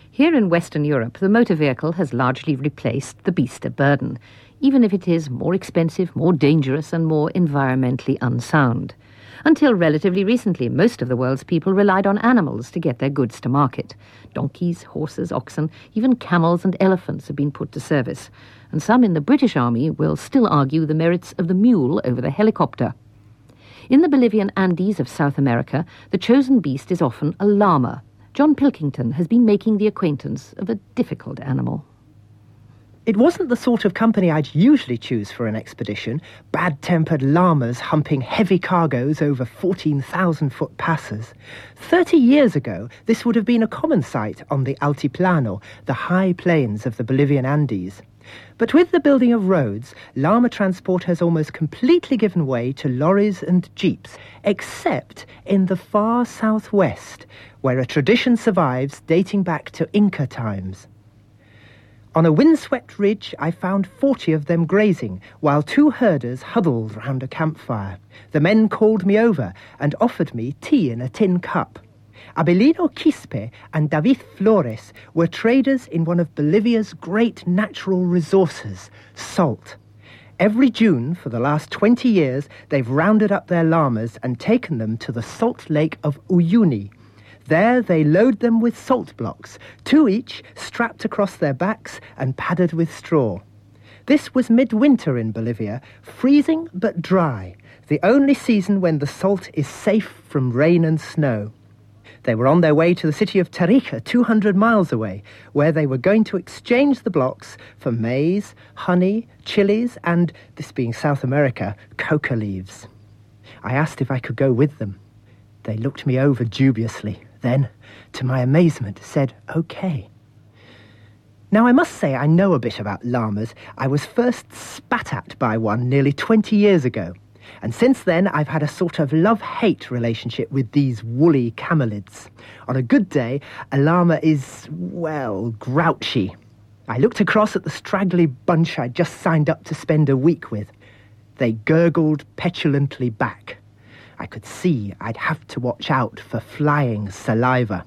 Here in Western Europe, the motor vehicle has largely replaced the beast of burden, even if it is more expensive, more dangerous, and more environmentally unsound. Until relatively recently, most of the world's people relied on animals to get their goods to market. Donkeys, horses, oxen, even camels and elephants have been put to service, and some in the British Army will still argue the merits of the mule over the helicopter. In the Bolivian Andes of South America, the chosen beast is often a llama. John Pilkington has been making the acquaintance of a difficult animal. It wasn't the sort of company I'd usually choose for an expedition, bad-tempered llamas humping heavy cargoes over 14,000-foot passes. 30 years ago, this would have been a common sight on the Altiplano, the high plains of the Bolivian Andes. But with the building of roads, llama transport has almost completely given way to lorries and jeeps, except in the far southwest, where a tradition survives dating back to Inca times. On a windswept ridge, I found 40 of them grazing, while 2 herders huddled round a campfire. The men called me over and offered me tea in a tin cup. Abelino Quispe and David Flores were traders in one of Bolivia's great natural resources, salt. Every June, for the last 20 years, they've rounded up their llamas and taken them to the salt lake of Uyuni. There they load them with salt blocks, 2 each, strapped across their backs and padded with straw. This was midwinter in Bolivia, freezing but dry, the only season when the salt is safe from rain and snow. They were on their way to the city of Tarija, 200 miles away, where they were going to exchange the blocks for maize, honey, chilies, and, this being South America, coca leaves. I asked if I could go with them. They looked me over dubiously, then, to my amazement, said, okay. Now, I must say I know a bit about llamas. I was first spat at by one nearly 20 years ago. And since then, I've had a sort of love-hate relationship with these woolly camelids. On a good day, a llama is, well, grouchy. I looked across at the straggly bunch I'd just signed up to spend a week with. They gurgled petulantly back. I could see I'd have to watch out for flying saliva.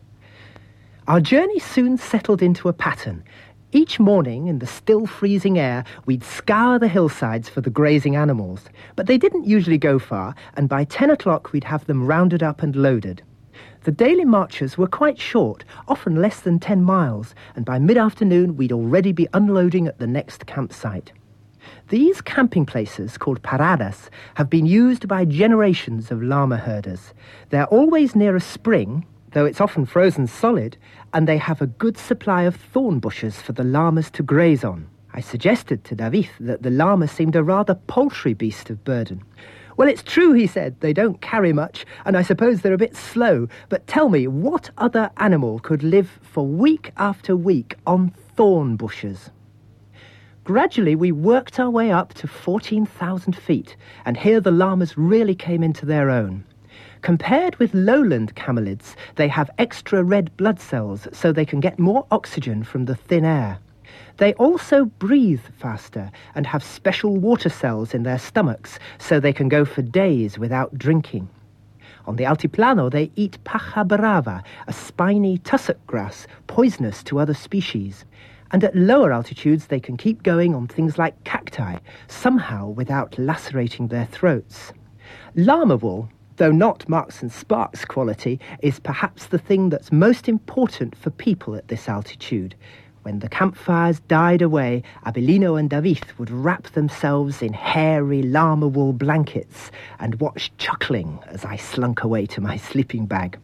Our journey soon settled into a pattern. Each morning, in the still freezing air, we'd scour the hillsides for the grazing animals. But they didn't usually go far, and by 10 o'clock we'd have them rounded up and loaded. The daily marches were quite short, often less than 10 miles, and by mid-afternoon we'd already be unloading at the next campsite. These camping places, called paradas, have been used by generations of llama herders. They're always near a spring, though it's often frozen solid, and they have a good supply of thorn bushes for the llamas to graze on. I suggested to David that the llama seemed a rather paltry beast of burden. Well, it's true, he said, they don't carry much, and I suppose they're a bit slow, but tell me, what other animal could live for week after week on thorn bushes? Gradually, we worked our way up to 14,000 feet, and here the llamas really came into their own. Compared with lowland camelids, they have extra red blood cells so they can get more oxygen from the thin air. They also breathe faster and have special water cells in their stomachs so they can go for days without drinking. On the Altiplano, they eat paja brava, a spiny tussock grass, poisonous to other species. And at lower altitudes, they can keep going on things like cacti, somehow without lacerating their throats. Llama wool, though not Marks and Sparks quality, is perhaps the thing that's most important for people at this altitude. When the campfires died away, Abelino and David would wrap themselves in hairy llama wool blankets and watch chuckling as I slunk away to my sleeping bag.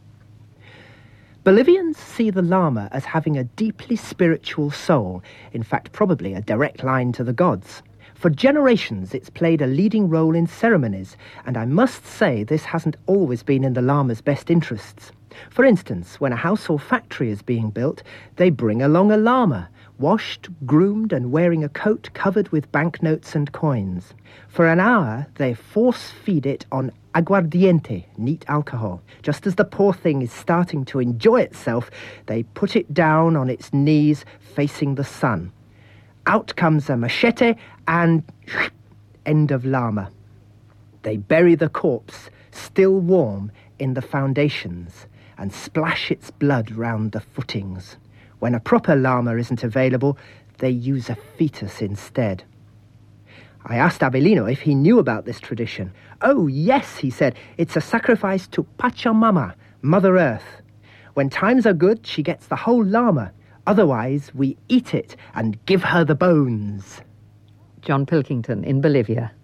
Bolivians see the llama as having a deeply spiritual soul, in fact probably a direct line to the gods. For generations it's played a leading role in ceremonies, and I must say this hasn't always been in the llama's best interests. For instance, when a house or factory is being built, they bring along a llama, washed, groomed and wearing a coat covered with banknotes and coins. For an hour they force-feed it on aguardiente, neat alcohol. Just as the poor thing is starting to enjoy itself, they put it down on its knees facing the sun. Out comes a machete and end of llama. They bury the corpse, still warm, in the foundations and splash its blood round the footings. When a proper llama isn't available, they use a fetus instead. I asked Abelino if he knew about this tradition. Oh, yes, he said. It's a sacrifice to Pachamama, Mother Earth. When times are good, she gets the whole llama. Otherwise, we eat it and give her the bones. John Pilkington in Bolivia.